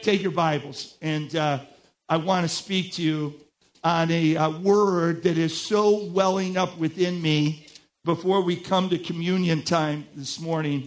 take your Bibles, and I want to speak to you on a word that is so welling up within me before we come to communion time this morning.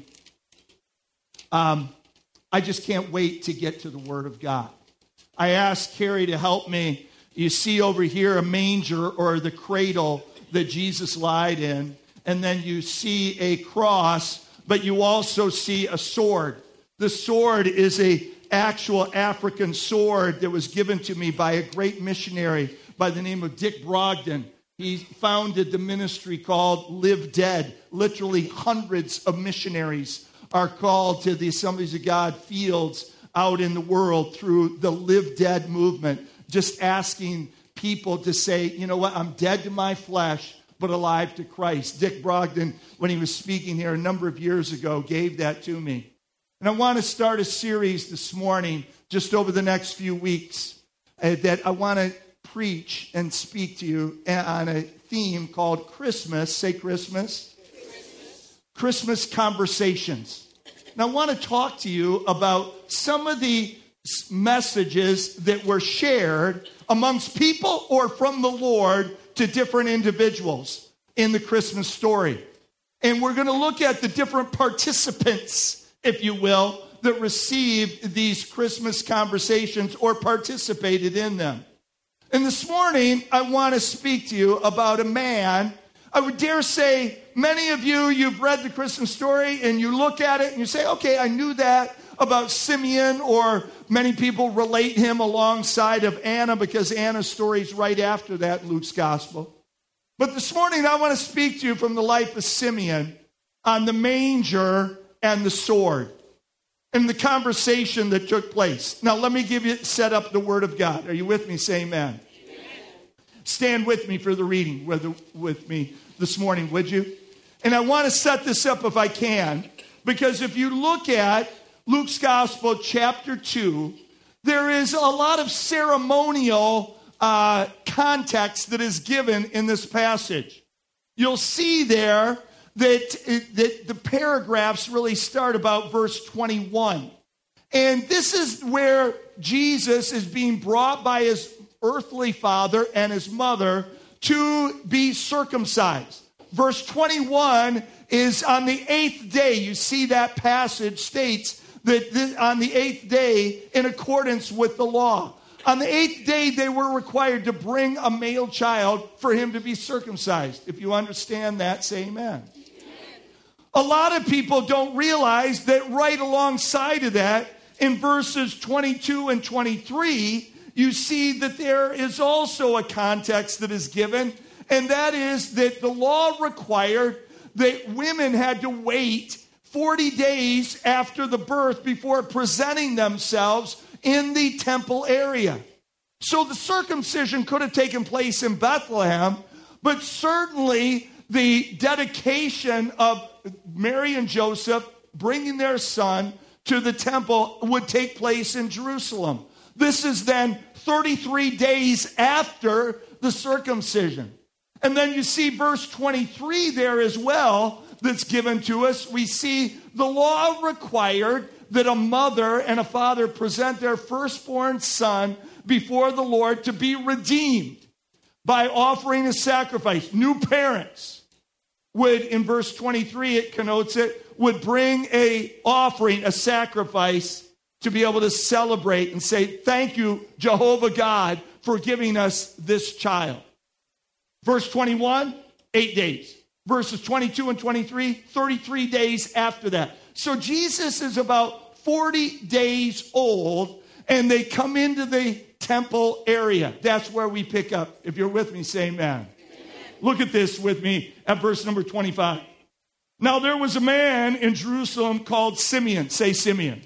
I just can't wait to get to the Word of God. I asked Carrie to help me. You see over here a manger or the cradle that Jesus lied in, and then you see a cross, but you also see a sword. The sword is a actual African sword that was given to me by a great missionary by the name of Dick Brogden. He founded the ministry called Live Dead. Literally hundreds of missionaries are called to the Assemblies of God fields out in the world through the Live Dead movement, just asking people to say, you know what, I'm dead to my flesh, but alive to Christ. Dick Brogden, when he was speaking here a number of years ago, gave that to me. And I want to start a series this morning, just over the next few weeks, that I want to preach and speak to you on a theme called Christmas. Say Christmas. Christmas conversations. And I want to talk to you about some of the messages that were shared amongst people or from the Lord to different individuals in the Christmas story. And we're going to look at the different participants, if you will, that received these Christmas conversations or participated in them. And this morning, I want to speak to you about a man. I would dare say many of you, you've read the Christmas story and you look at it and you say, okay, I knew that about Simeon, or many people relate him alongside of Anna because Anna's story is right after that in Luke's gospel. But this morning, I want to speak to you from the life of Simeon on the manger and the sword and the conversation that took place. Now, let me set up the Word of God. Are you with me? Say amen. Amen. Stand with me for the reading with me this morning, would you? And I want to set this up if I can, because if you look at Luke's Gospel, chapter 2, there is a lot of ceremonial context that is given in this passage. You'll see there that the paragraphs really start about verse 21. And this is where Jesus is being brought by his earthly father and his mother to be circumcised. Verse 21 is on the 8th day. You see that passage states that on the 8th day, in accordance with the law. On the 8th day, they were required to bring a male child for him to be circumcised. If you understand that, say amen. A lot of people don't realize that right alongside of that, in verses 22 and 23, you see that there is also a context that is given, and that is that the law required that women had to wait 40 days after the birth before presenting themselves in the temple area. So the circumcision could have taken place in Bethlehem, but certainly the dedication of Mary and Joseph bringing their son to the temple would take place in Jerusalem. This is then 33 days after the circumcision. And then you see verse 23 there as well that's given to us. We see the law required that a mother and a father present their firstborn son before the Lord to be redeemed by offering a sacrifice. New parents would, in verse 23, it connotes it, would bring a offering, a sacrifice, to be able to celebrate and say, thank you, Jehovah God, for giving us this child. Verse 21, 8 days. Verses 22 and 23, 33 days after that. So Jesus is about 40 days old, and they come into the temple area. That's where we pick up. If you're with me, say amen. Look at this with me at verse number 25. Now there was a man in Jerusalem called Simeon. Say Simeon.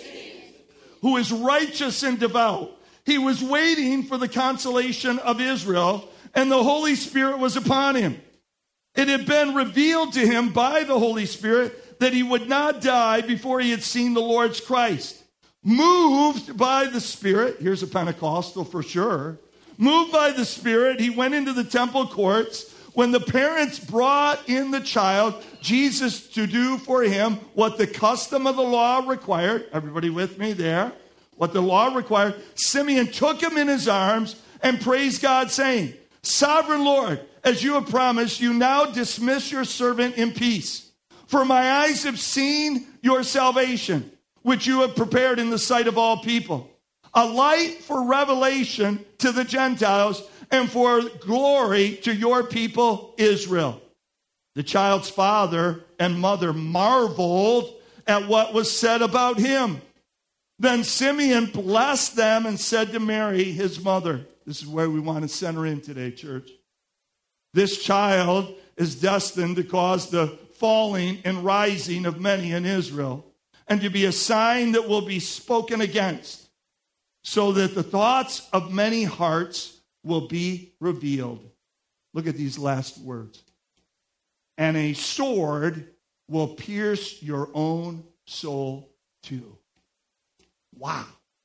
Who is righteous and devout. He was waiting for the consolation of Israel, and the Holy Spirit was upon him. It had been revealed to him by the Holy Spirit that he would not die before he had seen the Lord's Christ. Moved by the Spirit, here's a Pentecostal for sure. Moved by the Spirit, he went into the temple courts. When the parents brought in the child, Jesus, to do for him what the custom of the law required. Everybody with me there? what the law required, Simeon took him in his arms and praised God, saying, Sovereign Lord, as you have promised, you now dismiss your servant in peace. For my eyes have seen your salvation, which you have prepared in the sight of all people, a light for revelation to the Gentiles and for glory to your people Israel. The child's father and mother marveled at what was said about him. Then Simeon blessed them and said to Mary, his mother, this is where we want to center in today, church. This child is destined to cause the falling and rising of many in Israel, and to be a sign that will be spoken against, so that the thoughts of many hearts will be revealed. Look at these last words. And a sword will pierce your own soul too. Wow.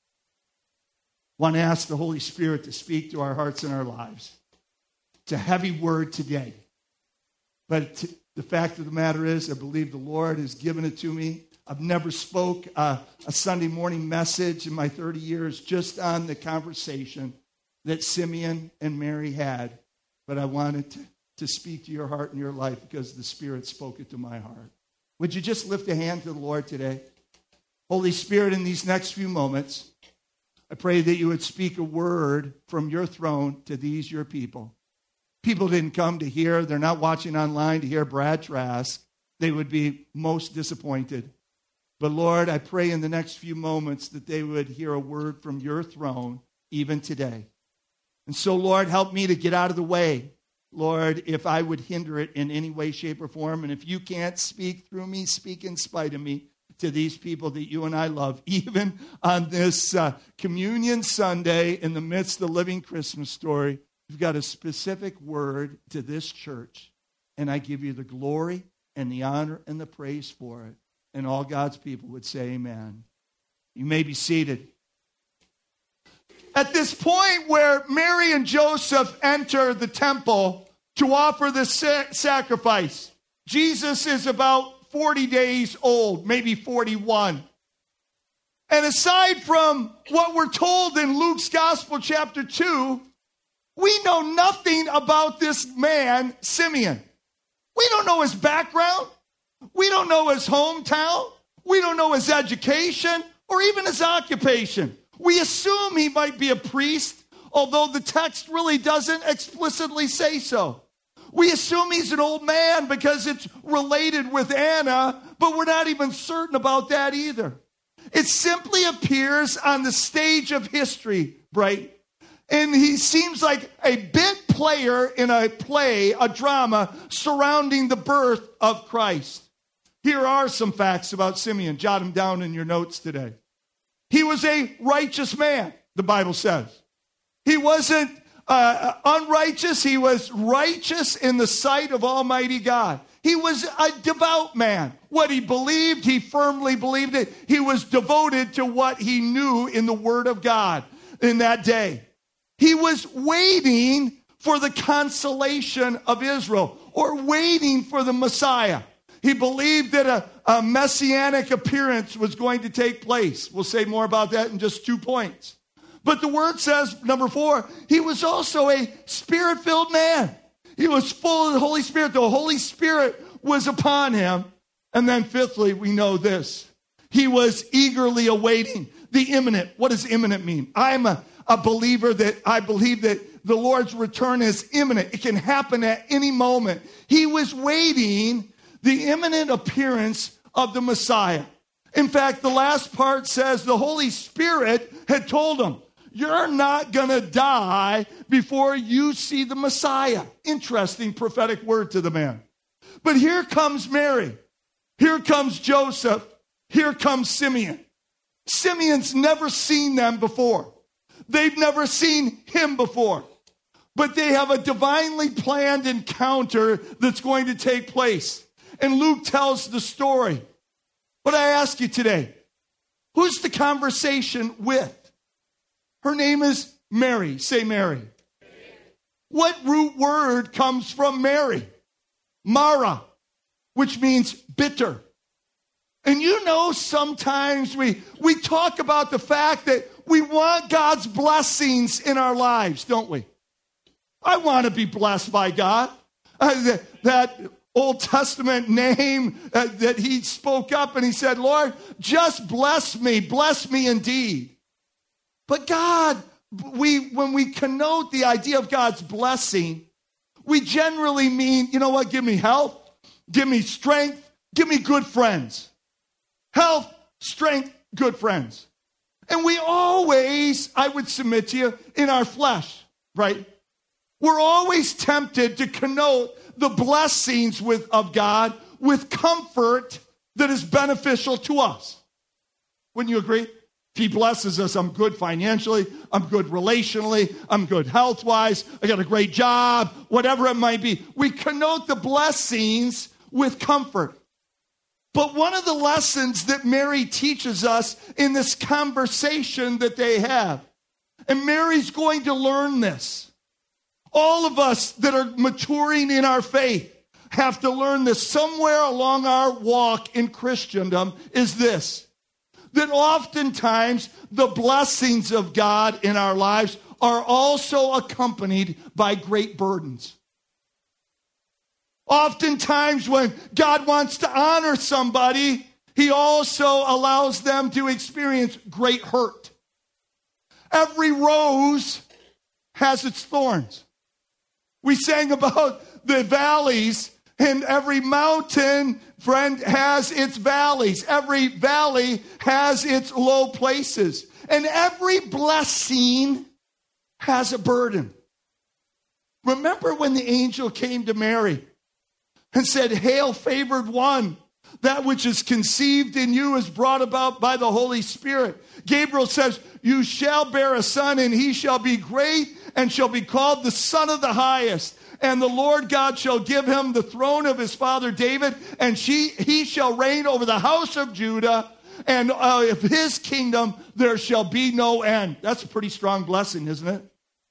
I want to ask the Holy Spirit to speak to our hearts and our lives. It's a heavy word today. But the fact of the matter is, I believe the Lord has given it to me. I've never spoke a Sunday morning message in my 30 years just on the conversation that Simeon and Mary had. But I wanted to speak to your heart and your life because the Spirit spoke it to my heart. Would you just lift a hand to the Lord today? Holy Spirit, in these next few moments, I pray that you would speak a word from your throne to these, your people. People didn't come to hear. They're not watching online to hear Brad Trask. They would be most disappointed. But Lord, I pray in the next few moments that they would hear a word from your throne even today. And so, Lord, help me to get out of the way. Lord, if I would hinder it in any way, shape, or form. And if you can't speak through me, speak in spite of me to these people that you and I love, even on this Communion Sunday in the midst of the Living Christmas Story. You've got a specific word to this church, and I give you the glory and the honor and the praise for it. And all God's people would say amen. You may be seated. At this point where Mary and Joseph enter the temple to offer the sacrifice, Jesus is about 40 days old, maybe 41. And aside from what we're told in Luke's Gospel, chapter 2, we know nothing about this man, Simeon. We don't know his background. We don't know his hometown. We don't know his education or even his occupation. We assume he might be a priest, although the text really doesn't explicitly say so. We assume he's an old man because it's related with Anna, but we're not even certain about that either. It simply appears on the stage of history, right? And he seems like a bit player in a play, a drama, surrounding the birth of Christ. Here are some facts about Simeon. Jot them down in your notes today. He was a righteous man, the Bible says. He wasn't unrighteous. He was righteous in the sight of Almighty God. He was a devout man. What he believed, he firmly believed it. He was devoted to what he knew in the Word of God in that day. He was waiting for the consolation of Israel, or waiting for the Messiah. He believed that a messianic appearance was going to take place. We'll say more about that in just 2 points. But the word says, number 4, he was also a Spirit-filled man. He was full of the Holy Spirit. The Holy Spirit was upon him. And then fifthly, we know this. He was eagerly awaiting the imminent. What does imminent mean? I'm a believer that I believe that the Lord's return is imminent. It can happen at any moment. He was waiting the imminent appearance of the Messiah. In fact, the last part says the Holy Spirit had told him, you're not going to die before you see the Messiah. Interesting prophetic word to the man. But here comes Mary. Here comes Joseph. Here comes Simeon. Simeon's never seen them before. They've never seen him before. But they have a divinely planned encounter that's going to take place. And Luke tells the story. But I ask you today, who's the conversation with? Her name is Mary. Say Mary. What root word comes from Mary? Mara, which means bitter. And sometimes we talk about the fact that we want God's blessings in our lives, don't we? I want to be blessed by God. That Old Testament name that he spoke up and he said, Lord, just bless me indeed. But God, when we connote the idea of God's blessing, we generally mean, you know what, give me health, give me strength, give me good friends. Health, strength, good friends. And we always, I would submit to you, in our flesh, right? We're always tempted to connote the blessings of God with comfort that is beneficial to us. Wouldn't you agree? If he blesses us, I'm good financially, I'm good relationally, I'm good health-wise, I got a great job, whatever it might be. We connote the blessings with comfort. But one of the lessons that Mary teaches us in this conversation that they have, and Mary's going to learn this. All of us that are maturing in our faith have to learn this somewhere along our walk in Christendom is this, that oftentimes the blessings of God in our lives are also accompanied by great burdens. Oftentimes when God wants to honor somebody, he also allows them to experience great hurt. Every rose has its thorns. We sang about the valleys, and every mountain, friend, has its valleys. Every valley has its low places. And every blessing has a burden. Remember when the angel came to Mary and said, Hail, favored one, that which is conceived in you is brought about by the Holy Spirit. Gabriel says, you shall bear a son, and he shall be great, and shall be called the Son of the Highest. And the Lord God shall give him the throne of his father David, and he shall reign over the house of Judah, and of his kingdom there shall be no end. That's a pretty strong blessing, isn't it?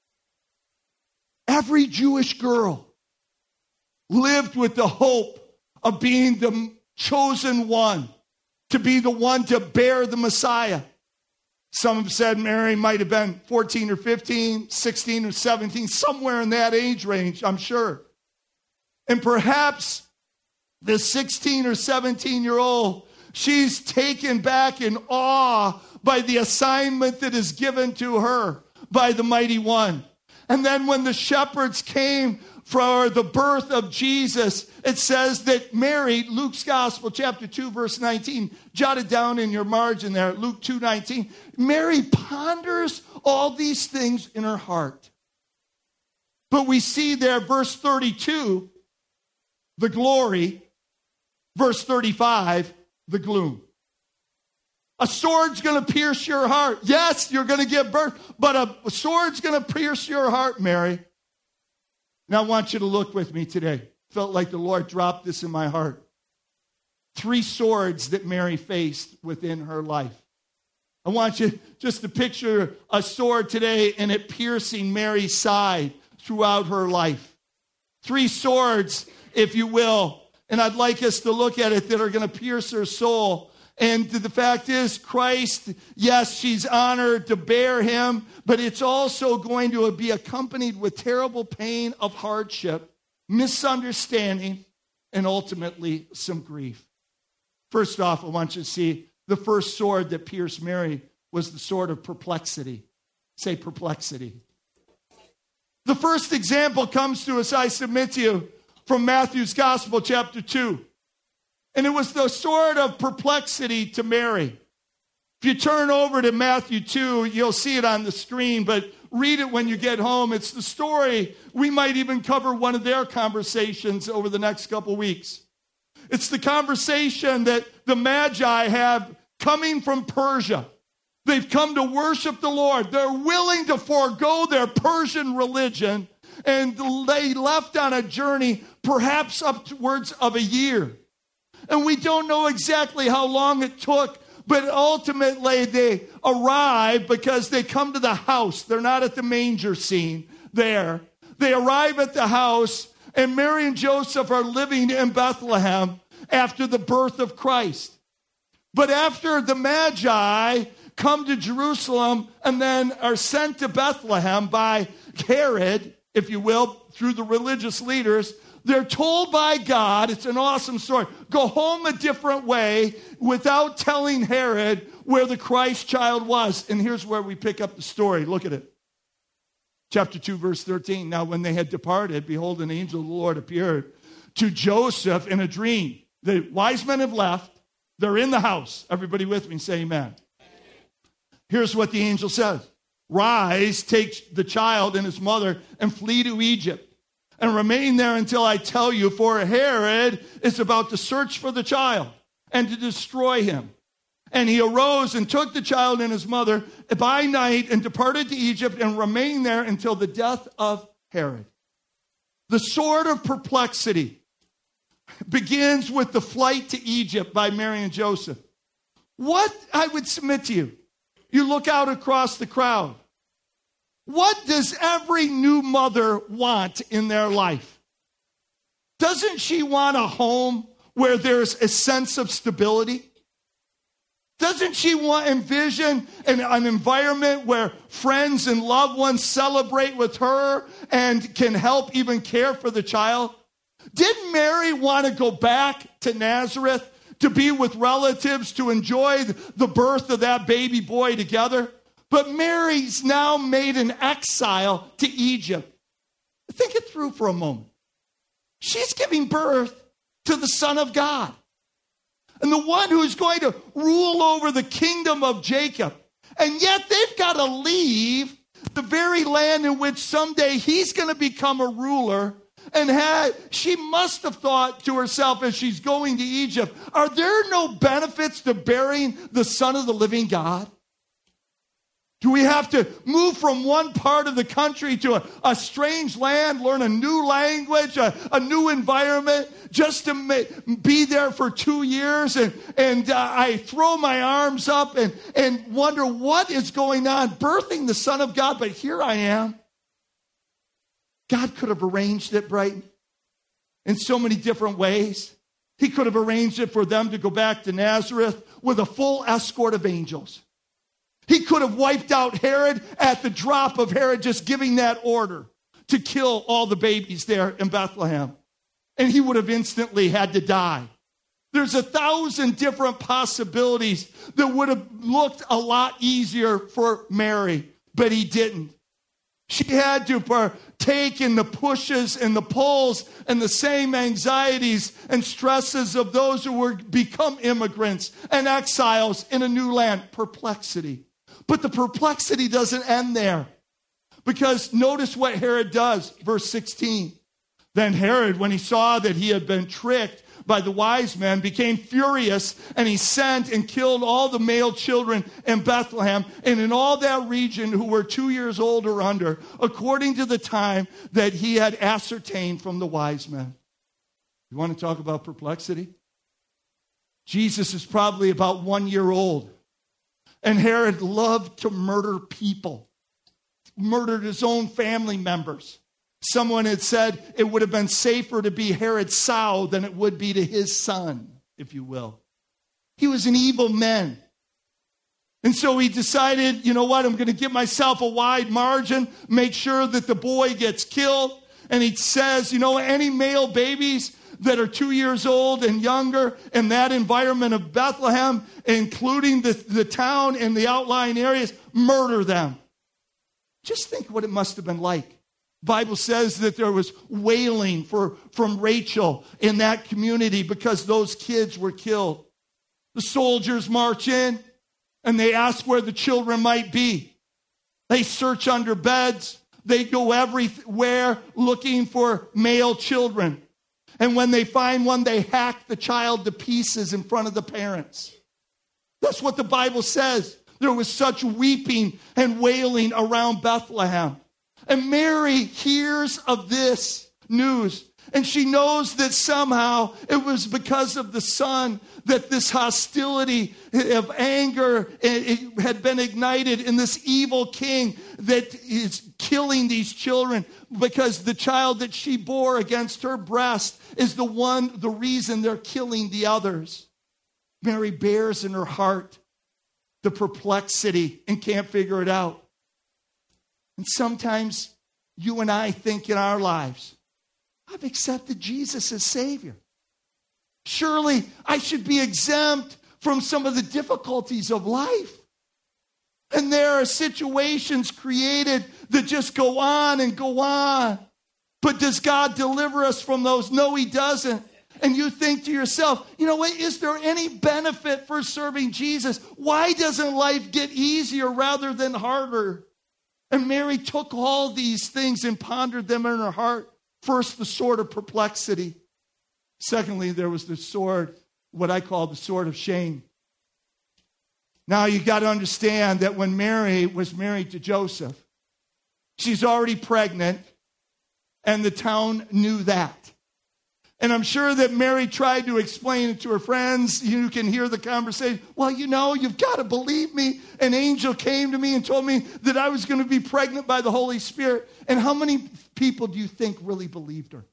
Every Jewish girl lived with the hope of being the chosen one, to be the one to bear the Messiah. Some have said Mary might have been 14 or 15, 16 or 17, somewhere in that age range, I'm sure. And perhaps the 16 or 17-year-old, she's taken back in awe by the assignment that is given to her by the Mighty One. And then when the shepherds came for the birth of Jesus, it says that Mary, Luke's Gospel, chapter 2, verse 19, jotted down in your margin there, Luke 2:19, Mary ponders all these things in her heart. But we see there, verse 32, the glory, verse 35, the gloom. A sword's going to pierce your heart. Yes, you're going to give birth, but a sword's going to pierce your heart, Mary. Now I want you to look with me today. Felt like the Lord dropped this in my heart. 3 swords that Mary faced within her life. I want you just to picture a sword today and it piercing Mary's side throughout her life. 3 swords, if you will, and I'd like us to look at it, that are going to pierce her soul. And the fact is, Christ, yes, she's honored to bear him, but it's also going to be accompanied with terrible pain of hardship, misunderstanding, and ultimately some grief. First off, I want you to see the first sword that pierced Mary was the sword of perplexity. Say perplexity. The first example comes to us, I submit to you, from Matthew's Gospel, chapter 2. And it was the sword of perplexity to Mary. If you turn over to Matthew 2, you'll see it on the screen, but read it when you get home. It's the story. We might even cover one of their conversations over the next couple weeks. It's the conversation that the Magi have coming from Persia. They've come to worship the Lord. They're willing to forego their Persian religion, and they left on a journey perhaps upwards of a year. And we don't know exactly how long it took, but ultimately they arrive because they come to the house. They're not at the manger scene there. They arrive at the house, and Mary and Joseph are living in Bethlehem after the birth of Christ. But after the Magi come to Jerusalem and then are sent to Bethlehem by Herod, if you will, through the religious leaders, they're told by God, it's an awesome story, go home a different way without telling Herod where the Christ child was. And here's where we pick up the story. Look at it. Chapter 2, verse 13. Now, when they had departed, behold, an angel of the Lord appeared to Joseph in a dream. The wise men have left. They're in the house. Everybody with me, say amen. Here's what the angel says. Rise, take the child and his mother, and flee to Egypt, and remain there until I tell you, for Herod is about to search for the child and to destroy him. And he arose and took the child and his mother by night and departed to Egypt and remained there until the death of Herod. The sword of perplexity begins with the flight to Egypt by Mary and Joseph. What I would submit to you, you look out across the crowd. What does every new mother want in their life? Doesn't she want a home where there's a sense of stability? Doesn't she envision an environment where friends and loved ones celebrate with her and can help even care for the child? Didn't Mary want to go back to Nazareth to be with relatives, to enjoy the birth of that baby boy together? But Mary's now made an exile to Egypt. Think it through for a moment. She's giving birth to the Son of God, and the one who's going to rule over the kingdom of Jacob. And yet they've got to leave the very land in which someday he's going to become a ruler. And she must have thought to herself as she's going to Egypt, are there no benefits to bearing the Son of the living God? Do we have to move from one part of the country to a strange land, learn a new language, a new environment, just to be there for 2 years? And I throw my arms up and wonder what is going on, birthing the Son of God, but here I am. God could have arranged it, Brighton, in so many different ways. He could have arranged it for them to go back to Nazareth with a full escort of angels. He could have wiped out Herod at the drop of Herod just giving that order to kill all the babies there in Bethlehem. And he would have instantly had to die. There's 1,000 different possibilities that would have looked a lot easier for Mary, but he didn't. She had to partake in the pushes and the pulls and the same anxieties and stresses of those who were become immigrants and exiles in a new land. Perplexity. But the perplexity doesn't end there. Because notice what Herod does. Verse 16. Then Herod, when he saw that he had been tricked by the wise men, became furious, and he sent and killed all the male children in Bethlehem and in all that region who were 2 years old or under, according to the time that he had ascertained from the wise men. You want to talk about perplexity? Jesus is probably about 1 year old, and Herod loved to murder people, murdered his own family members. Someone had said it would have been safer to be Herod's sow than it would be to his son, if you will. He was an evil man. And so he decided, you know what, I'm going to give myself a wide margin, make sure that the boy gets killed. And he says, you know, any male babies that are 2 years old and younger in that environment of Bethlehem, including the town and the outlying areas, murder them. Just think what it must have been like. Bible says that there was wailing from Rachel in that community because those kids were killed. The soldiers march in and they ask where the children might be. They search under beds. They go everywhere looking for male children. And when they find one, they hack the child to pieces in front of the parents. That's what the Bible says. There was such weeping and wailing around Bethlehem. And Mary hears of this news, and she knows that somehow it was because of the son that this hostility of anger it had been ignited in this evil king that is killing these children, because the child that she bore against her breast is the reason they're killing the others. Mary bears in her heart the perplexity and can't figure it out. And sometimes you and I think in our lives, I've accepted Jesus as Savior. Surely I should be exempt from some of the difficulties of life. And there are situations created that just go on and go on. But does God deliver us from those? No, He doesn't. And you think to yourself, you know what? Is there any benefit for serving Jesus? Why doesn't life get easier rather than harder? And Mary took all these things and pondered them in her heart. First, the sword of perplexity. Secondly, there was the sword, what I call the sword of shame. Now, you got to understand that when Mary was married to Joseph, she's already pregnant, and the town knew that. And I'm sure that Mary tried to explain it to her friends. You can hear the conversation. Well, you know, you've got to believe me. An angel came to me and told me that I was going to be pregnant by the Holy Spirit. And how many people do you think really believed her?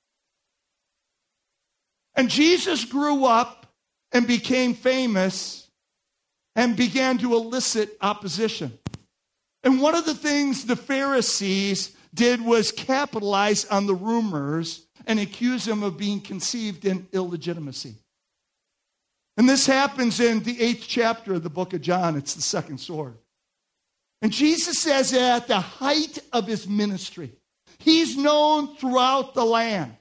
And Jesus grew up and became famous and began to elicit opposition. And one of the things the Pharisees did was capitalize on the rumors and accuse him of being conceived in illegitimacy. And this happens in the 8th chapter of the book of John. It's the second sword. And Jesus says at the height of his ministry, he's known throughout the land.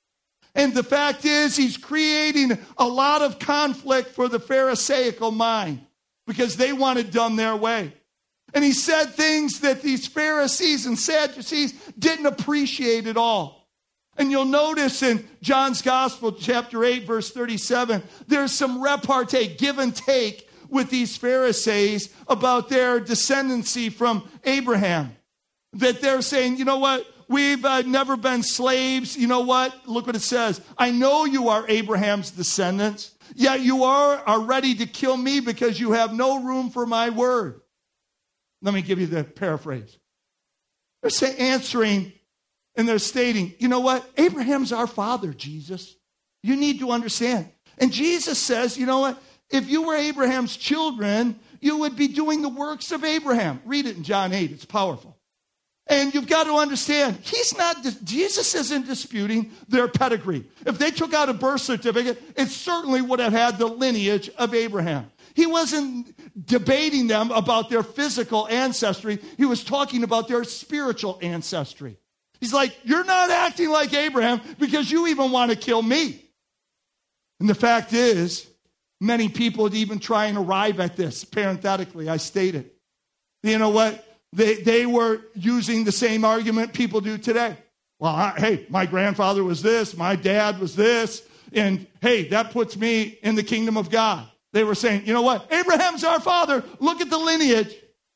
And the fact is, he's creating a lot of conflict for the Pharisaical mind because they want it done their way. And he said things that these Pharisees and Sadducees didn't appreciate at all. And you'll notice in John's Gospel, chapter 8, verse 37, there's some repartee, give and take with these Pharisees about their descendancy from Abraham. That they're saying, you know what? We've never been slaves. You know what? Look what it says. I know you are Abraham's descendants, yet you are ready to kill me because you have no room for my word. Let me give you the paraphrase. They're answering, and they're stating, you know what? Abraham's our father, Jesus. You need to understand. And Jesus says, you know what? If you were Abraham's children, you would be doing the works of Abraham. Read it in John 8. It's powerful. And you've got to understand, Jesus isn't disputing their pedigree. If they took out a birth certificate, it certainly would have had the lineage of Abraham. He wasn't debating them about their physical ancestry. He was talking about their spiritual ancestry. He's like, you're not acting like Abraham because you even want to kill me. And the fact is, many people would even try and arrive at this. Parenthetically, I stated. You know what? They were using the same argument people do today. Well, hey, my grandfather was this, my dad was this, and hey, that puts me in the kingdom of God. They were saying, you know what? Abraham's our father. Look at the lineage.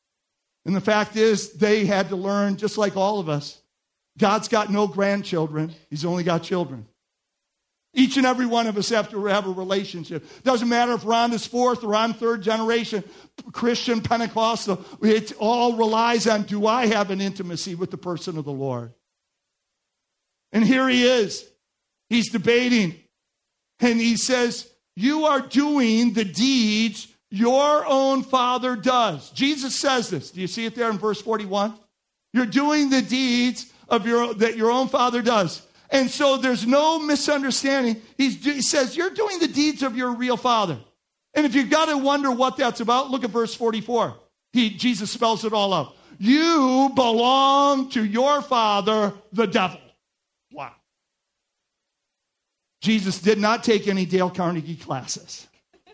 And the fact is, they had to learn, just like all of us, God's got no grandchildren. He's only got children. Each and every one of us have to have a relationship. Doesn't matter if we're on this 4th or on 3rd generation, Christian, Pentecostal. It all relies on, do I have an intimacy with the person of the Lord? And here he is. He's debating. And he says, you are doing the deeds your own father does. Jesus says this. Do you see it there in verse 41? You're doing the deeds that your own father does. And so there's no misunderstanding. He says, you're doing the deeds of your real father. And if you've got to wonder what that's about, look at verse 44. Jesus spells it all out. You belong to your father, the devil. Wow. Jesus did not take any Dale Carnegie classes.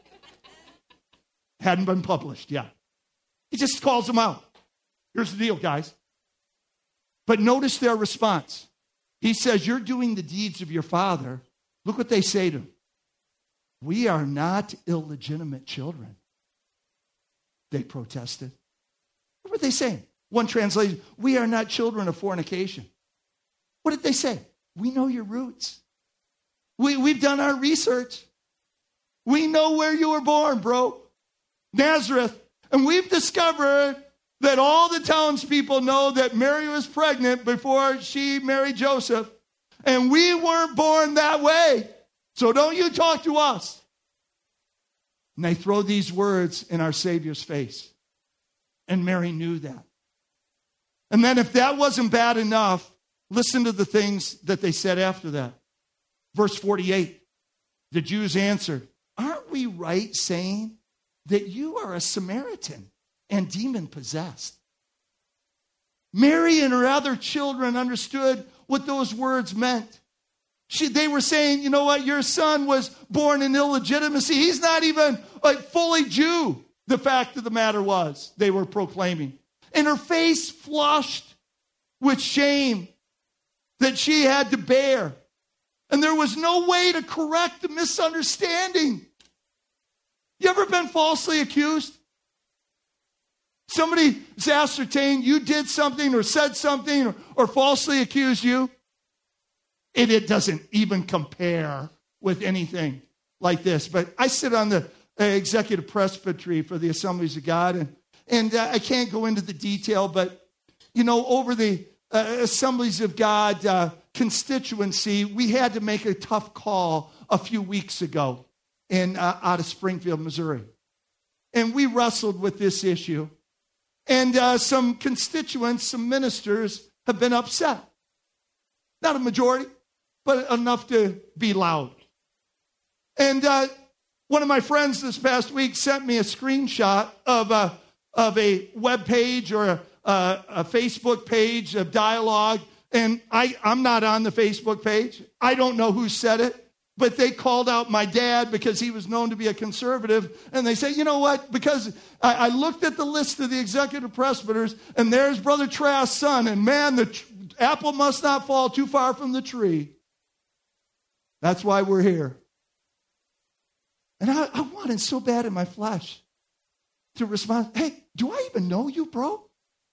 Hadn't been published yet. He just calls them out. Here's the deal, guys. But notice their response. He says, you're doing the deeds of your father. Look what they say to him. We are not illegitimate children. They protested. What were they saying? One translation, we are not children of fornication. What did they say? We know your roots. We've done our research. We know where you were born, bro. Nazareth. And we've discovered that all the townspeople know that Mary was pregnant before she married Joseph. And we weren't born that way. So don't you talk to us. And they throw these words in our Savior's face. And Mary knew that. And then if that wasn't bad enough, listen to the things that they said after that. Verse 48, the Jews answered, aren't we right saying that you are a Samaritan and demon-possessed? Mary and her other children understood what those words meant. They were saying, you know what, your son was born in illegitimacy. He's not even fully Jew. The fact of the matter was, they were proclaiming. And her face flushed with shame that she had to bear. And there was no way to correct the misunderstanding. You ever been falsely accused? Somebody's ascertained you did something or said something or falsely accused you. It doesn't even compare with anything like this. But I sit on the executive presbytery for the Assemblies of God, and I can't go into the detail, but, you know, over the Assemblies of God constituency, we had to make a tough call a few weeks ago out of Springfield, Missouri. And we wrestled with this issue. And some constituents, some ministers have been upset. Not a majority, but enough to be loud. And one of my friends this past week sent me a screenshot of a web page or a Facebook page of dialogue. And I'm not on the Facebook page. I don't know who said it. But they called out my dad because he was known to be a conservative. And they say, you know what? Because I looked at the list of the executive presbyters, and there's Brother Trask's son. And man, the apple must not fall too far from the tree. That's why we're here. And I wanted so bad in my flesh to respond, hey, do I even know you, bro?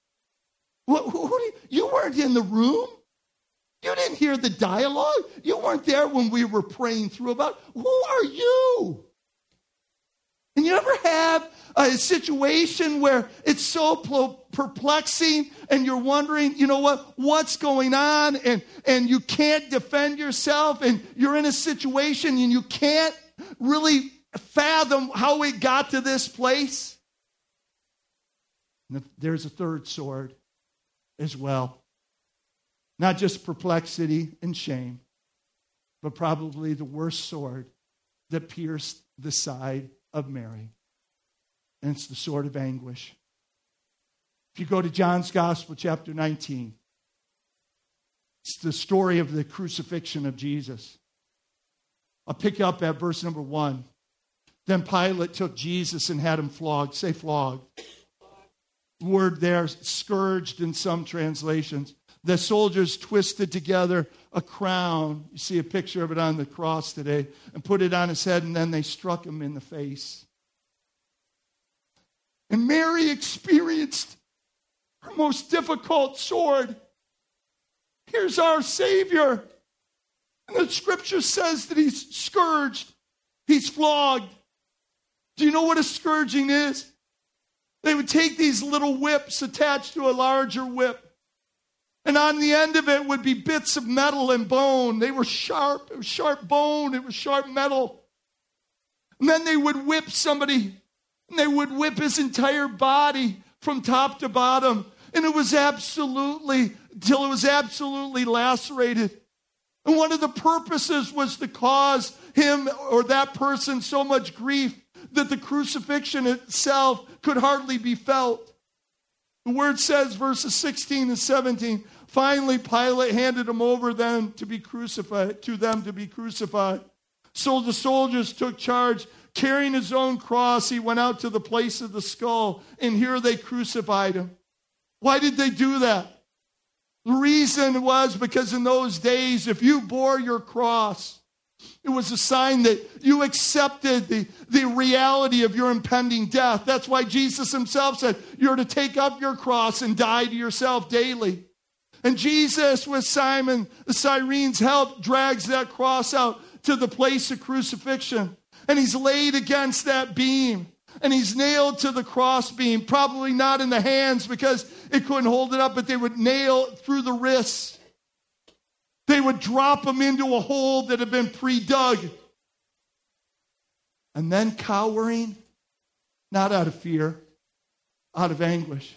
You weren't in the room. You didn't hear the dialogue. You weren't there when we were praying through about, who are you? And you ever have a situation where it's so perplexing and you're wondering, you know what's going on, and you can't defend yourself, and you're in a situation and you can't really fathom how it got to this place? And there's a third sword as well. Not just perplexity and shame, but probably the worst sword that pierced the side of Mary. And it's the sword of anguish. If you go to John's Gospel, chapter 19, it's the story of the crucifixion of Jesus. I'll pick up at verse number 1. Then Pilate took Jesus and had him flogged. Say flogged. Word there, scourged in some translations. The soldiers twisted together a crown. You see a picture of it on the cross today. And put it on his head, and then they struck him in the face. And Mary experienced her most difficult sword. Here's our Savior. And the scripture says that he's scourged. He's flogged. Do you know what a scourging is? They would take these little whips attached to a larger whip. And on the end of it would be bits of metal and bone. They were sharp. It was sharp bone. It was sharp metal. And then they would whip somebody. And they would whip his entire body from top to bottom. And it was absolutely, till it was absolutely lacerated. And one of the purposes was to cause him or that person so much grief that the crucifixion itself could hardly be felt. The word says, verses 16 and 17, finally Pilate handed him over then to be crucified, to them to be crucified. So the soldiers took charge. Carrying his own cross, he went out to the place of the skull, and here they crucified him. Why did they do that? The reason was because in those days, if you bore your cross, it was a sign that you accepted the reality of your impending death. That's why Jesus himself said, you're to take up your cross and die to yourself daily. And Jesus, with Simon the Cyrene's help, drags that cross out to the place of crucifixion. And he's laid against that beam. And he's nailed to the cross beam, probably not in the hands because it couldn't hold it up, but they would nail through the wrists. They would drop him into a hole that had been pre-dug. and then cowering, not out of fear, out of anguish,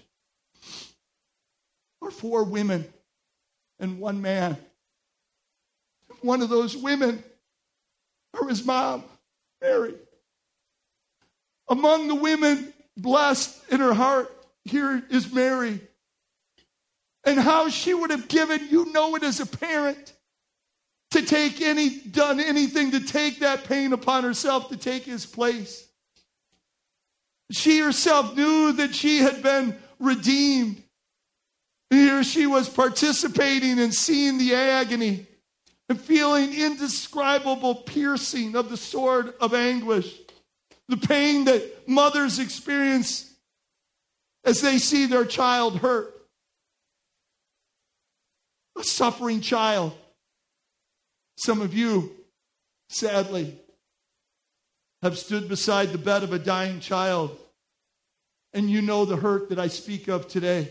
are 4 women and 1 man. One of those women are his mom, Mary. Among the women blessed in her heart, here is Mary. And how she would have given, you know it as a parent, to done anything to take that pain upon herself, to take his place. She herself knew that she had been redeemed. Here she was participating and seeing the agony and feeling indescribable piercing of the sword of anguish. The pain that mothers experience as they see their child hurt. A suffering child. Some of you, sadly, have stood beside the bed of a dying child, and you know the hurt that I speak of today.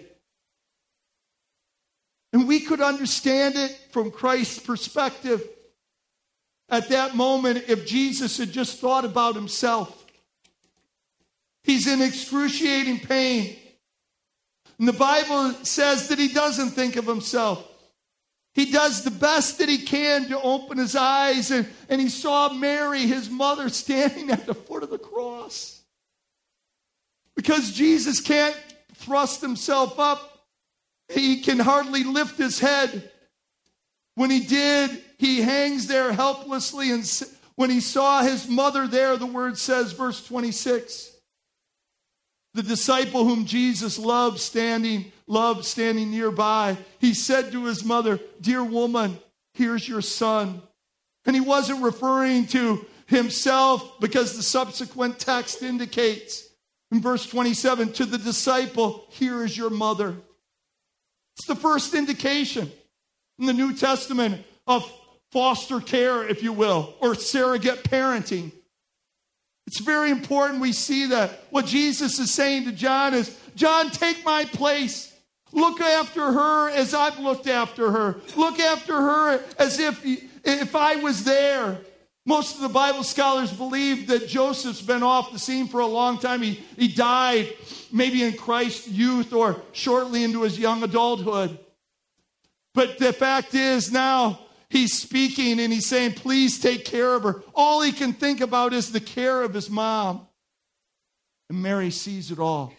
And we could understand it from Christ's perspective at that moment if Jesus had just thought about himself. He's in excruciating pain. And the Bible says that he doesn't think of himself. He does the best that he can to open his eyes, and he saw Mary, his mother, standing at the foot of the cross. Because Jesus can't thrust himself up. He can hardly lift his head. When he did, he hangs there helplessly, and when he saw his mother there, the word says, verse 26, the disciple whom Jesus loved standing nearby, he said to his mother, "Dear woman, here's your son." And he wasn't referring to himself, because the subsequent text indicates in verse 27, to the disciple, "Here is your mother." It's the first indication in the New Testament of foster care, if you will, or surrogate parenting. It's very important we see that. What Jesus is saying to John is, John, take my place. Look after her as I've looked after her. Look after her as if I was there. Most of the Bible scholars believe that Joseph's been off the scene for a long time. He died maybe in Christ's youth or shortly into his young adulthood. But the fact is now he's speaking and he's saying, please take care of her. All he can think about is the care of his mom. And Mary sees it all.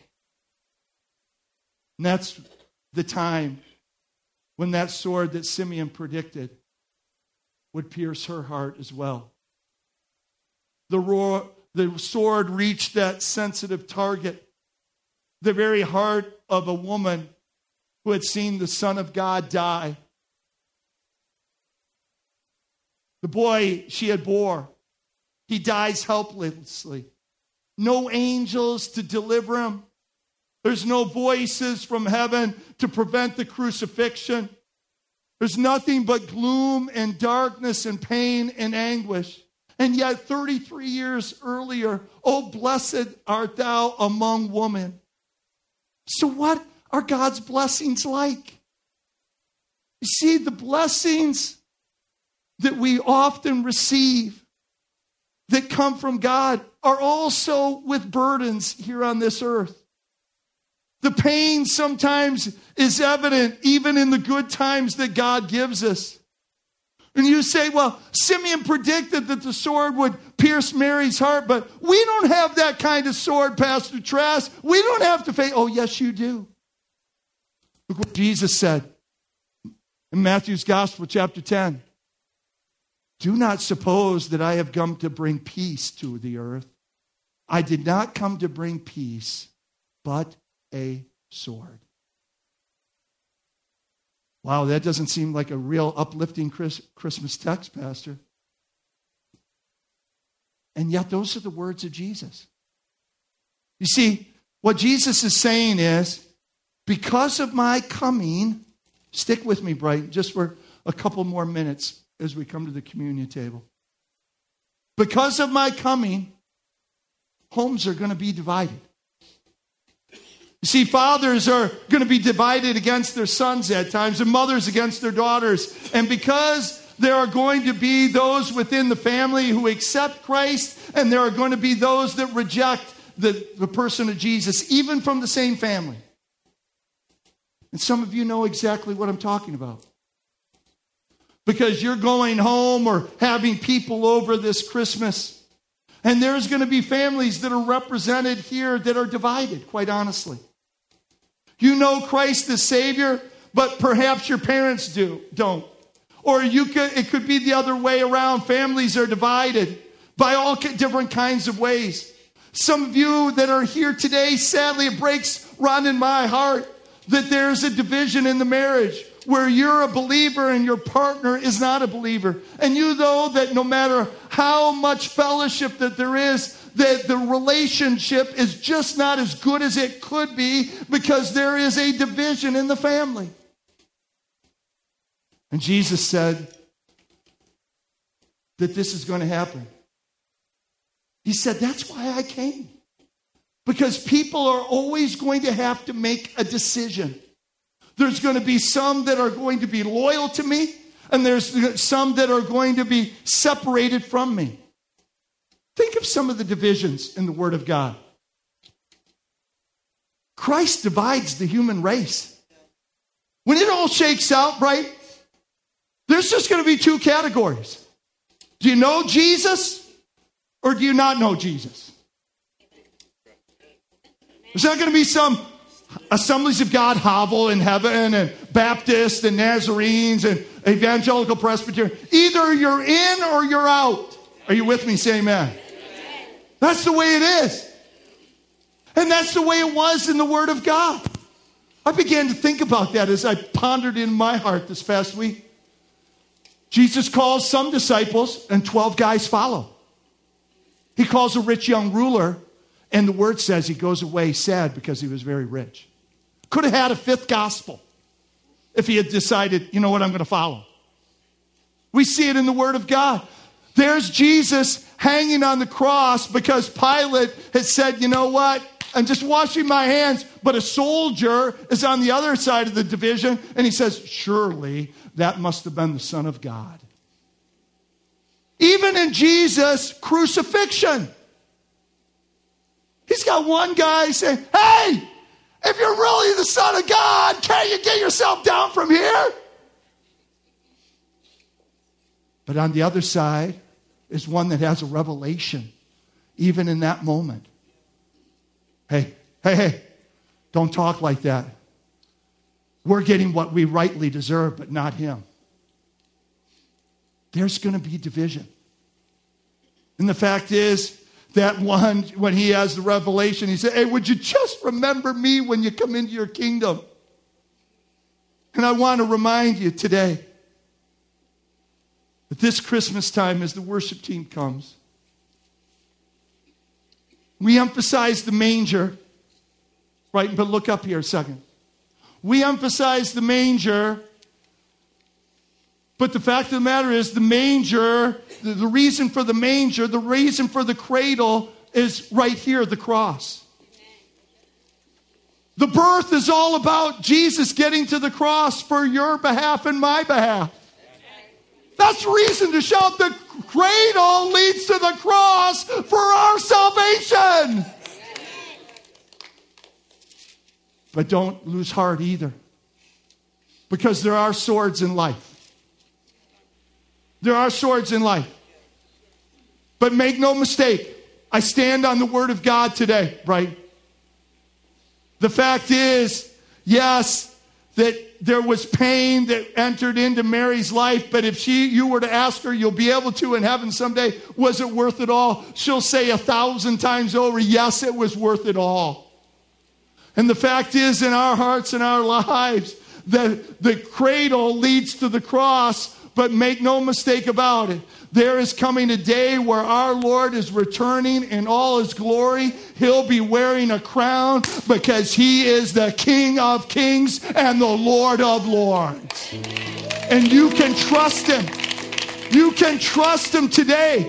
And that's the time when that sword that Simeon predicted would pierce her heart as well. The sword reached that sensitive target, the very heart of a woman who had seen the Son of God die. The boy she had bore, he dies helplessly. No angels to deliver him. There's no voices from heaven to prevent the crucifixion. There's nothing but gloom and darkness and pain and anguish. And yet 33 years earlier, oh, blessed art thou among women. So what are God's blessings like? You see, the blessings that we often receive that come from God are also with burdens here on this earth. The pain sometimes is evident even in the good times that God gives us. And you say, well, Simeon predicted that the sword would pierce Mary's heart, but we don't have that kind of sword, Pastor Trask. We don't have to face. Oh, yes, you do. Look what Jesus said in Matthew's Gospel, chapter 10. Do not suppose that I have come to bring peace to the earth. I did not come to bring peace, but a sword. Wow, that doesn't seem like a real uplifting Christmas text, Pastor. And yet those are the words of Jesus. You see, what Jesus is saying is, because of my coming, stick with me, Brighton, just for a couple more minutes as we come to the communion table. Because of my coming, homes are going to be divided. You see, fathers are going to be divided against their sons at times, and mothers against their daughters. And because There are going to be those within the family who accept Christ, and there are going to be those that reject the person of Jesus, even from the same family. And some of you know exactly what I'm talking about. Because you're going home or having people over this Christmas, and there's going to be families that are represented here that are divided, quite honestly. You know Christ as Savior, but perhaps your parents don't. Or it could be the other way around. Families are divided by all different kinds of ways. Some of you that are here today, sadly, it breaks Ron in my heart that there's a division in the marriage where you're a believer and your partner is not a believer. And you know that no matter how much fellowship that there is, that the relationship is just not as good as it could be because there is a division in the family. And Jesus said that this is going to happen. He said, that's why I came. Because people are always going to have to make a decision. There's going to be some that are going to be loyal to me, and there's some that are going to be separated from me. Think of some of the divisions in the Word of God. Christ divides the human race. When it all shakes out, right, there's just going to be two categories. Do you know Jesus or do you not know Jesus? There's not going to be some Assemblies of God Havel in heaven and Baptists and Nazarenes and Evangelical Presbyterian. Either you're in or you're out. Are you with me? Say amen. That's the way it is. And that's the way it was in the Word of God. I began to think about that as I pondered in my heart this past week. Jesus calls some disciples and 12 guys follow. He calls a rich young ruler, and the Word says he goes away sad because he was very rich. Could have had a fifth gospel if he had decided, you know what, I'm going to follow. We see it in the Word of God. There's Jesus hanging on the cross because Pilate has said, you know what, I'm just washing my hands. But a soldier is on the other side of the division, and he says, surely that must have been the Son of God. Even in Jesus' crucifixion, he's got one guy saying, hey, if you're really the Son of God, can't you get yourself down from here? But on the other side is one that has a revelation, even in that moment. Hey, don't talk like that. We're getting what we rightly deserve, but not him. There's going to be division. And the fact is that one, when he has the revelation, he said, hey, would you just remember me when you come into your kingdom? And I want to remind you today that this Christmas time, as the worship team comes, we emphasize the manger, right? But look up here a second. We emphasize the manger, but the fact of the matter is the manger, the reason for the manger, the reason for the cradle is right here, the cross. The birth is all about Jesus getting to the cross for your behalf and my behalf. That's the reason to shout, the cradle leads to the cross for our salvation. But don't lose heart either. Because there are swords in life. There are swords in life. But make no mistake, I stand on the Word of God today, right? The fact is, yes, that there was pain that entered into Mary's life, but if you were to ask her, you'll be able to in heaven someday, was it worth it all? She'll say 1,000 times over, yes, it was worth it all. And the fact is, in our hearts and our lives, the cradle leads to the cross, but make no mistake about it. There is coming a day where our Lord is returning in all his glory. He'll be wearing a crown because he is the King of Kings and the Lord of Lords. And you can trust him. You can trust him today.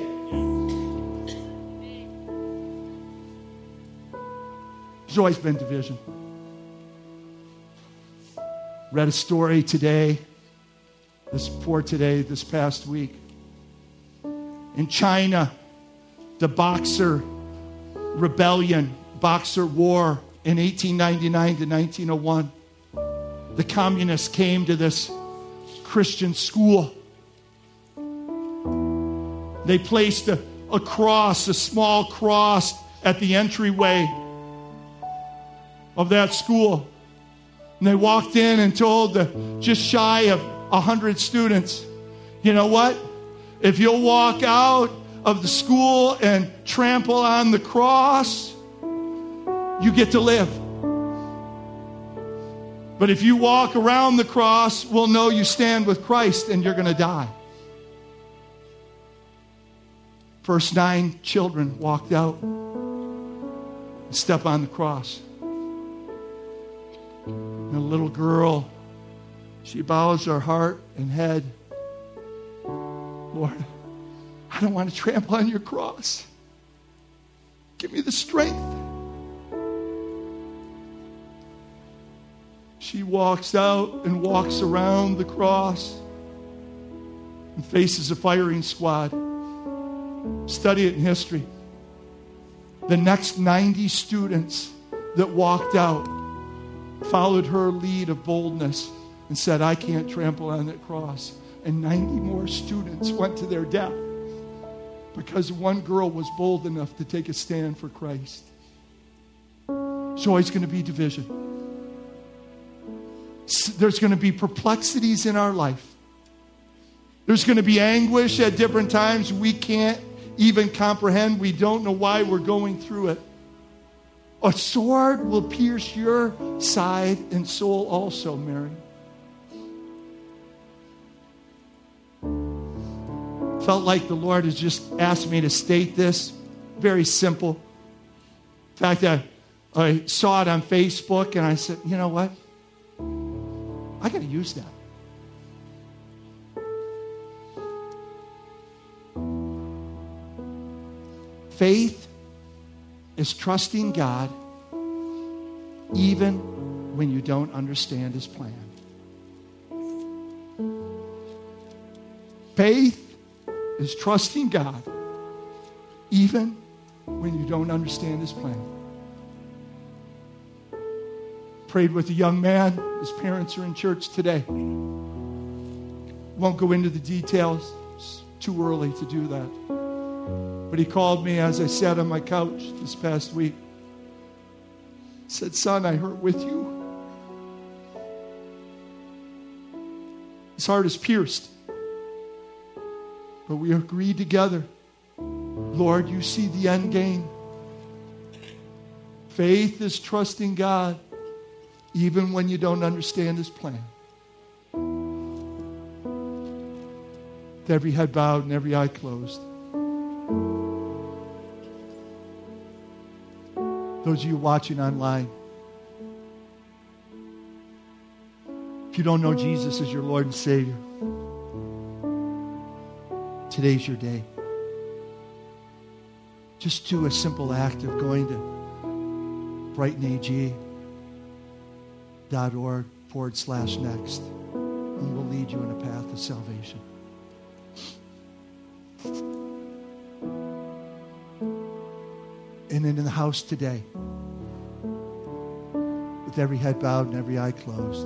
There's always been division. Read a story today this past week. In China, the Boxer Rebellion, Boxer War in 1899 to 1901. The communists came to this Christian school. They placed a cross, a small cross, at the entryway of that school. And they walked in and told just shy of 100 students, you know what? If you'll walk out of the school and trample on the cross, you get to live. But if you walk around the cross, we'll know you stand with Christ and you're going to die. First 9 children walked out and stepped on the cross. And a little girl, she bows her heart and head. Lord, I don't want to trample on your cross. Give me the strength. She walks out and walks around the cross and faces a firing squad. Study it in history. The next 90 students that walked out followed her lead of boldness and said, I can't trample on that cross. And 90 more students went to their death because one girl was bold enough to take a stand for Christ. There's always going to be division. There's going to be perplexities in our life. There's going to be anguish at different times we can't even comprehend. We don't know why we're going through it. A sword will pierce your side and soul also, Mary. Felt like the Lord has just asked me to state this. Very simple. In fact, I saw it on Facebook and I said, you know what? I got to use that. Faith is trusting God even when you don't understand His plan. Faith is trusting God even when you don't understand His plan. Prayed with a young man. His parents are in church today. Won't go into the details. It's too early to do that. But he called me as I sat on my couch this past week. He said, son, I hurt with you. His heart is pierced. But we agreed together. Lord, you see the end game. Faith is trusting God even when you don't understand His plan. With every head bowed and every eye closed. Those of you watching online, if you don't know Jesus as your Lord and Savior, today's your day. Just do a simple act of going to brightonag.org/next, and we'll lead you in a path of salvation. And in the house today, with every head bowed and every eye closed,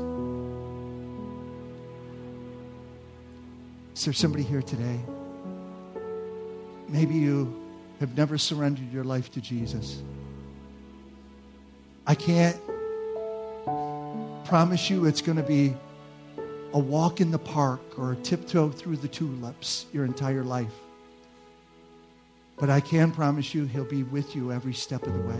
is there somebody here today? Maybe you have never surrendered your life to Jesus. I can't promise you it's going to be a walk in the park or a tiptoe through the tulips your entire life. But I can promise you He'll be with you every step of the way.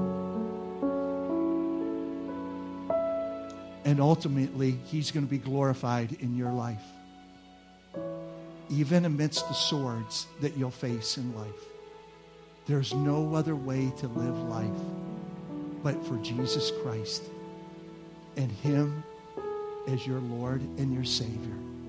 And ultimately, He's going to be glorified in your life. Even amidst the swords that you'll face in life. There's no other way to live life but for Jesus Christ and Him as your Lord and your Savior.